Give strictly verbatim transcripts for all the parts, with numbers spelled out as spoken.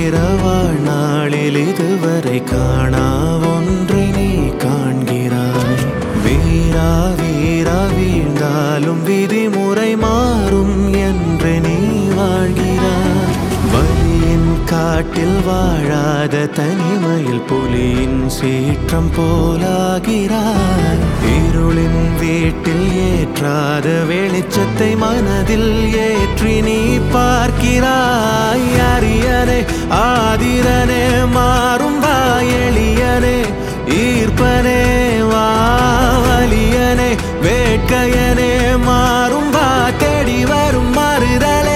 வாழ்கிற வாழ்நாளில் இதுவரை காணா ஒன்றை நீ காண்கிறாய். வீரா வீரா வீழ்ந்தாலும் விதிமுறை மாறும் என்று நீ வாழ்கிறாய். வலியின் காட்டில் வாழாத தனிமையில் புலியின் சீற்றம் போலாகிறாய். இருளின் வீட்டில் ஏற்றாத வெளிச்சத்தை மனதில் ஏற்றி நீ பார்க்கிறாய். அரியனே ஆதிரனே மாறும் வா எளியனே ஈர்ப்பனே வா வலியனே வேட்கையனே மாறும் வா தேடி வரும் மாறுதலே.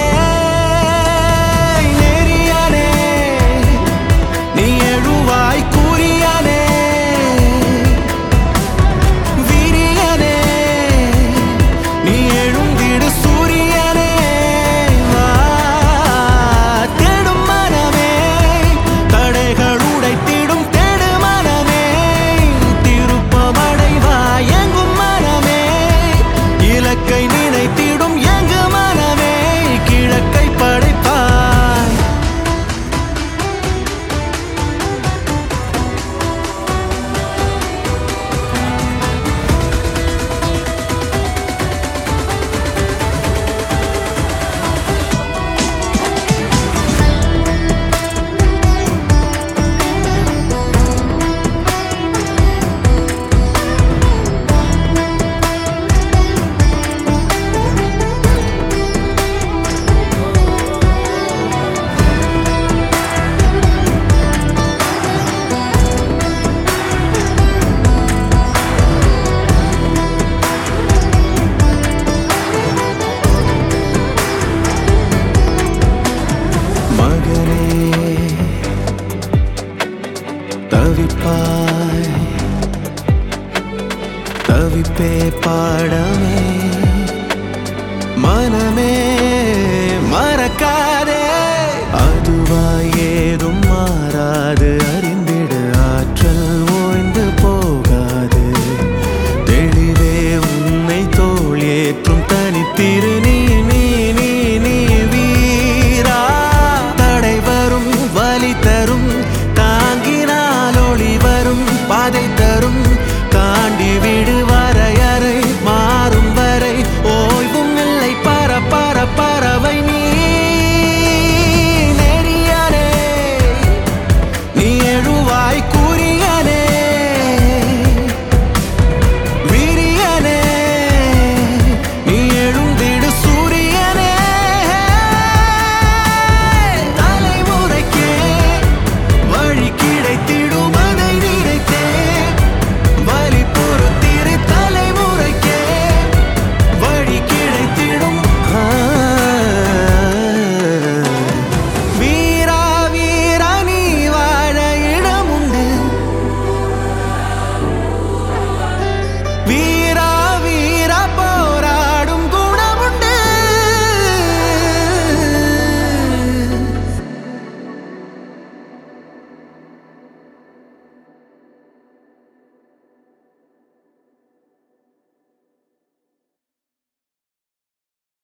நெறியனே நீ எழுவாய் கூறியனே விரியனே நீ எழுந்திடு சூரியனே வா தேடும் மனமே தடைகள் உடைத்திடும் தேடு மனமே திருப்பமடைவாய் எங்கும் மனமே இலக்கை நினைத்திடும் எங்கு மனமே கிழக்கை படைப்பாய். மகனே தவிப்பாய் தவிப்பே பாடமே மனமே மறக்காதே அதுவாய் ஏதும் மாறாது.